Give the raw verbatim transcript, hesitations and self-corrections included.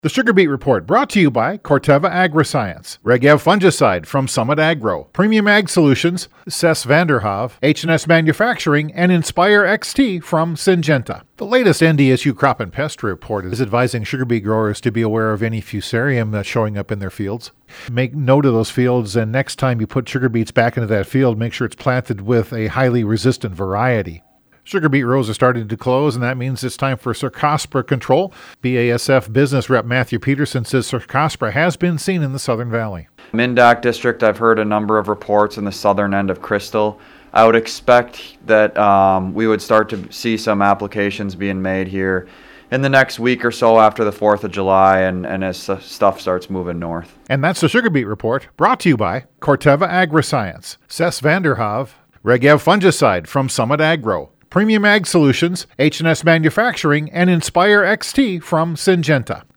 The Sugar Beet Report brought to you by Corteva Agriscience, Regev Fungicide from Summit Agro, Premium Ag Solutions, Cess Vanderhav, H and S Manufacturing, and Inspire X T from Syngenta. The latest N D S U Crop and Pest Report is advising sugar beet growers to be aware of any fusarium that's showing up in their fields. Make note of those fields, and next time you put sugar beets back into that field, make sure it's planted with a highly resistant variety. Sugar beet rows are starting to close, and that means it's time for Cercospora control. B A S F business rep Matthew Peterson says Cercospora has been seen in the Southern Valley. Mindac district, I've heard a number of reports in the southern end of Crystal. I would expect that um, we would start to see some applications being made here in the next week or so after the fourth of July and, and as uh, stuff starts moving north. And that's the Sugar Beet Report, brought to you by Corteva Agriscience, Cess Vanderhav, Regev Fungicide from Summit Agro, Premium Ag Solutions, H and S Manufacturing, and Inspire X T from Syngenta.